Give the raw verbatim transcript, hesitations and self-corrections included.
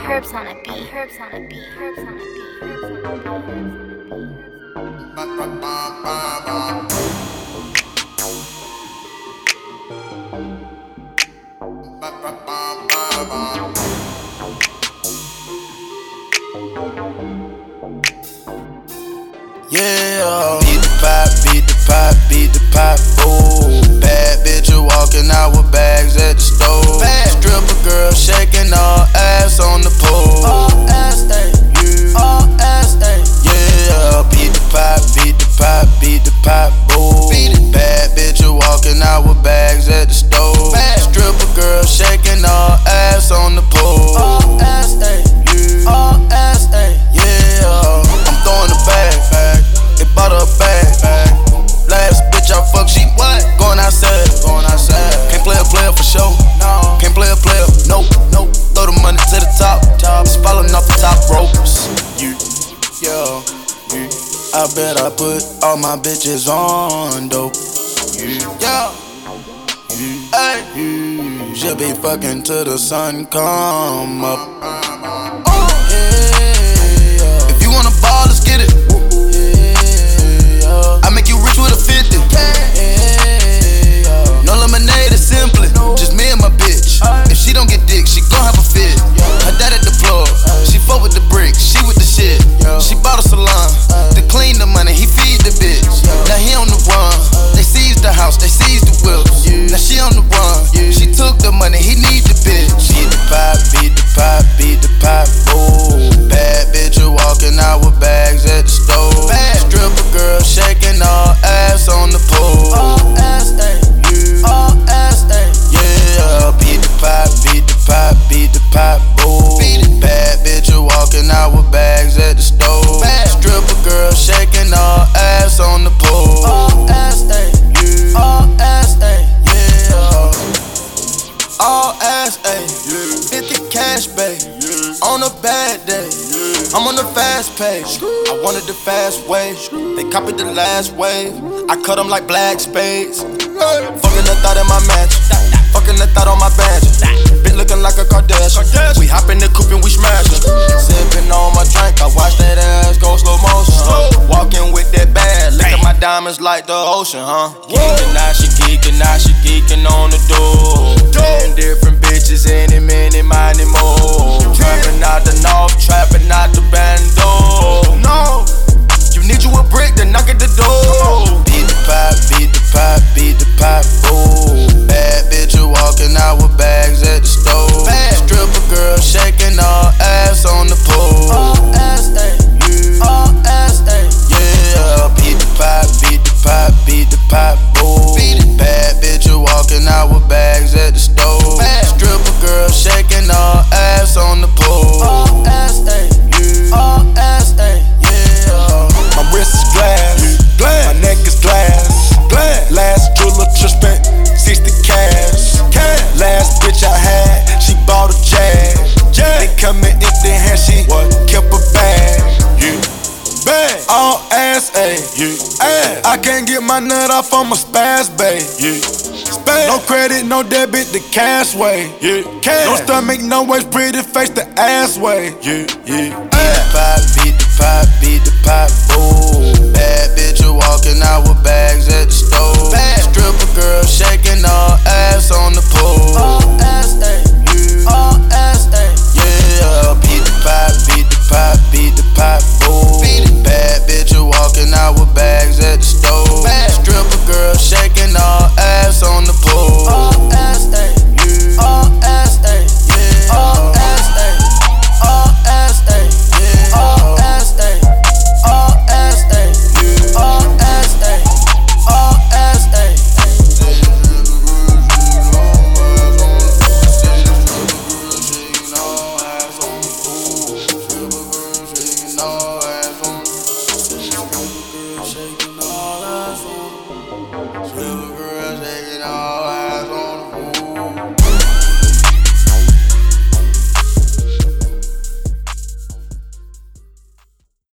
Herbs on a beat, herbs on a beat, herbs on a beat, herbs on a beat, herbs on a Yeah, beat the pop, beat the pop, beat the pop, ooh. Bad bitch walking out with bags at the stove. Stripper girl shaking all ass on the pole. All ass, ayy, yeah. All ass, ayy. Yeah, beat the pop, beat the pop, beat the pop, ooh. Bad bitch walking out with bags at the stove. Stripper girl shaking all ass on the pole. All ass, ayy, yeah. All ass, ayy. Yeah, I'm throwing the bag, bag. They bought her a bag, bag. Last bitch I fuck, she what? Going outside, going outside. Can't play a player for sure, no. Can't play a player, nope, nope. Throw the money to the top, top. Just falling off the top ropes. You, yeah, yeah. I bet I put all my bitches on dope. Yeah, yeah, yeah. Hey, yeah. She'll be fucking till the sun come up. Oh, yeah, yeah. If you wanna ball, let's get it. I make you rich with a fifty. No lemonade, it's simply just me and my bitch. If she don't get dick, she gon' have a fit. Her dad at the plug, she fuck with the bricks, she with the shit. She bought a salon to clean the money, he feed the bitch. Now he on the run, they seized the house, they seized the whips. Now she on the run, she took the money, he need the bitch. Beat the pop, beat the pop, beat the pop, ooh. Bad bitch walking out with bags at the stove. Stripper girl shaking all ass on the pole. All ass, ayy, yeah. All ass, ayy. Yeah, beat the pop, beat the pop, beat the pop, ooh. Bad bitch walking out with bags at the stove. Stripper girl shaking all ass on the pole. All ass, ayy, yeah. All ass, ayy, yeah. All ass, ayy, yeah. fifty cash, babe, yeah. On a bad day, yeah. I'm on the fast page. I wanted the fast way. They copied the last wave. I cut them like black spades. Hey. Fucking the thought in my match. Fucking the thought on my badge. Been looking like a Kardashian. We hop in the coupe and we smashin'. Sippin' on my drink. I watch that ass go slow motion. Huh? Walking with that bag. Look at my diamonds like the ocean, huh? Geekin', now she geekin', now she geekin' on the door. Ten different bitches, any minute, mighty more. Trapping out the north, trapping out the bando. No, you need you a brick to knock at the door. Beat the pop, beat the pop, beat the pop, ooh. Bad bitch walking out with bags at the stove. Stripper girl shaking all ass on the pole. All ass, ayy, yeah. All ass, ayy, yeah. Beat the pop, beat the pop, beat the pop, ooh. Bad bitch walking out with bags at the stove. Stripper girl shaking all ass on the pole. All ass, ayy, yeah. All ass, ayy, yeah. My wrist is glass, glass. My neck is glass, glass. Last jeweler just spent sixty cash, cash. Last bitch I had, she bought a Jag, Jag. They coming empty hand, she what? Kept a bag, yeah. Bag. All ass, ayy, yeah. Ass. I can't get my nut off on my spaz, babe, yeah. Spaz. No credit, no debit, the cash way, yeah. Cash. No stomach, no waist, pretty face, the ass way, yeah, yeah. Beat the pop, beat the pop, beat the pop, ooh. Bad bitch walking out with bags at the stove.